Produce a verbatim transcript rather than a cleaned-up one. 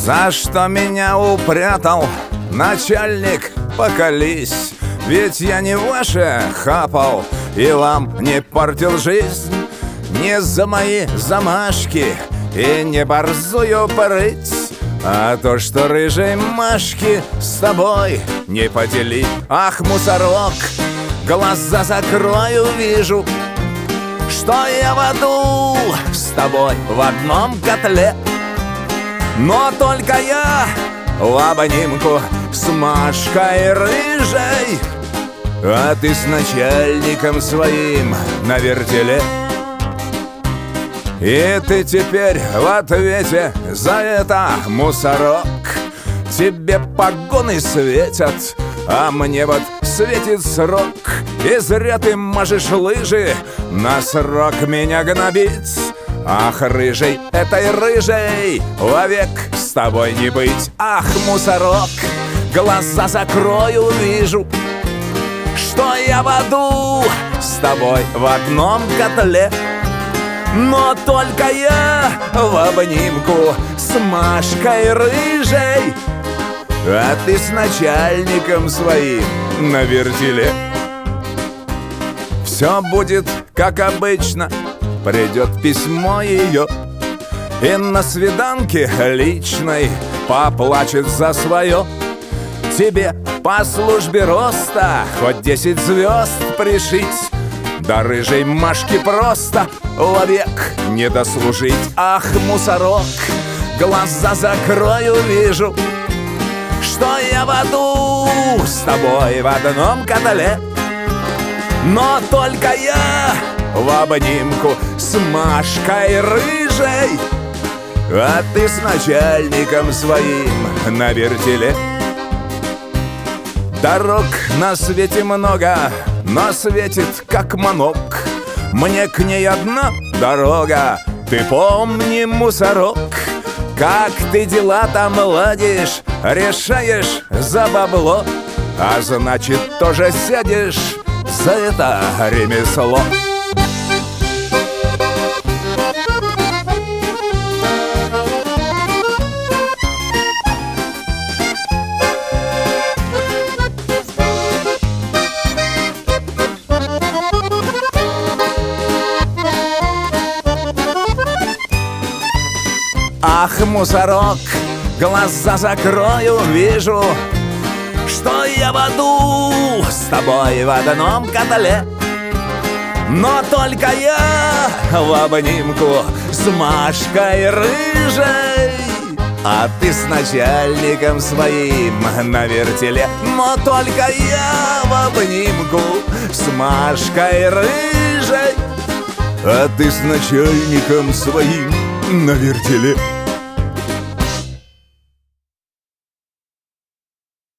За что меня упрятал начальник, покались? Ведь я не ваше хапал и вам не портил жизнь. Не за мои замашки и не борзую прыть, а то, что рыжей Машки с тобой не поделить. Ах, мусорок, глаза закрою, вижу, что я в аду с тобой в одном котле. Но только я в обнимку с Машкой рыжей, а ты с начальником своим на вертеле. И ты теперь в ответе за это, мусорок. Тебе погоны светят, а мне вот светит срок. И зря ты мажешь лыжи на срок меня гнобить. Ах, рыжей, этой рыжей вовек с тобой не быть. Ах, мусорок, глаза закрою, вижу, что я в аду с тобой в одном котле. Но только я в обнимку с Машкой рыжей, а ты с начальником своим на вертеле. Все будет как обычно, придет письмо ее, и на свиданке личной поплачет за свое. Тебе по службе роста хоть десять звезд пришить, да рыжей Машки просто вовек не дослужить. Ах, мусорок, глаза закрою, вижу, что я в аду с тобой в одном котле. Но только я в обнимку с Машкой рыжей, а ты с начальником своим на вертеле. Дорог на свете много, но светит как манок. Мне к ней одна дорога, ты помни, мусорок. Как ты дела там ладишь, решаешь за бабло, а значит тоже сядешь за это ремесло. Ах, мусорок, глаза закрою, вижу, что я в аду с тобой в одном котле. Но только я в обнимку с Машкой рыжей, а ты с начальником своим на вертеле. Но только я в обнимку с Машкой рыжей, а ты с начальником своим на вертеле.